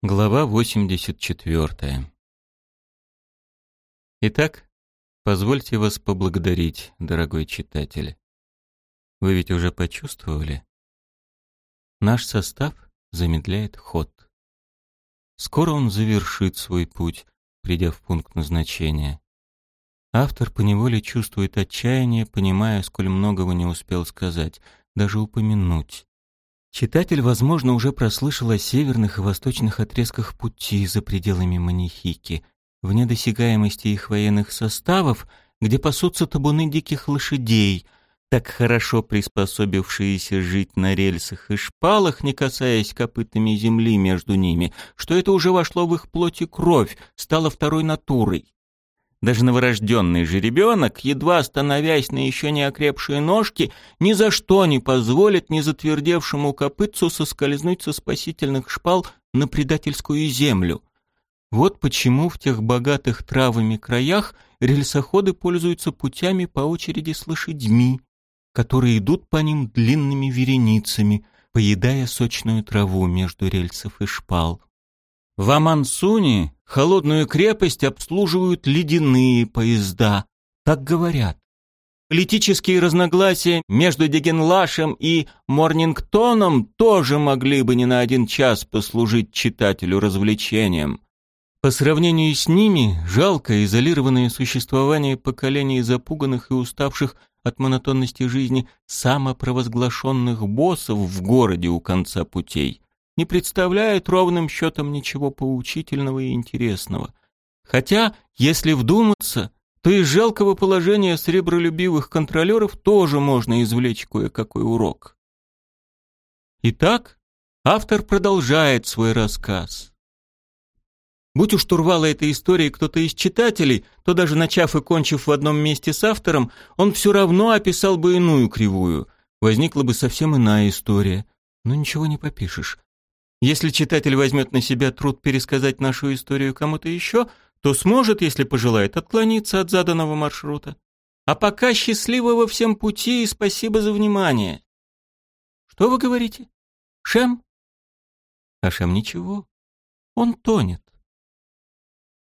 Глава 84. Итак, позвольте вас поблагодарить, дорогой читатель. Вы ведь уже почувствовали? Наш состав замедляет ход. Скоро он завершит свой путь, придя в пункт назначения. Автор поневоле чувствует отчаяние, понимая, сколь многого не успел сказать, даже упомянуть. Читатель, возможно, уже прослышал о северных и восточных отрезках пути за пределами Манихики, в недосягаемости их военных составов, где пасутся табуны диких лошадей, так хорошо приспособившиеся жить на рельсах и шпалах, не касаясь копытами земли между ними, что это уже вошло в их плоть и кровь, стало второй натурой. Даже новорожденный жеребенок, едва становясь на еще не окрепшие ножки, ни за что не позволит незатвердевшему копытцу соскользнуть со спасительных шпал на предательскую землю. Вот почему в тех богатых травами краях рельсоходы пользуются путями по очереди с лошадьми, которые идут по ним длинными вереницами, поедая сочную траву между рельсов и шпал. В Амансуне холодную крепость обслуживают ледяные поезда, так говорят. Политические разногласия между Дегенлашем и Морнингтоном тоже могли бы не на один час послужить читателю развлечением. По сравнению с ними, жалкое изолированное существование поколений запуганных и уставших от монотонности жизни самопровозглашенных боссов в городе у конца путей не представляет ровным счетом ничего поучительного и интересного. Хотя, если вдуматься, то из жалкого положения сребролюбивых контролеров тоже можно извлечь кое-какой урок. Итак, автор продолжает свой рассказ. Будь у штурвала этой истории кто-то из читателей, то даже начав и кончив в одном месте с автором, он все равно описал бы иную кривую. Возникла бы совсем иная история. Но ничего не попишешь. Если читатель возьмет на себя труд пересказать нашу историю кому-то еще, то сможет, если пожелает, отклониться от заданного маршрута. А пока счастливого всем пути и спасибо за внимание. Что вы говорите? Шем? А Шем ничего. Он тонет.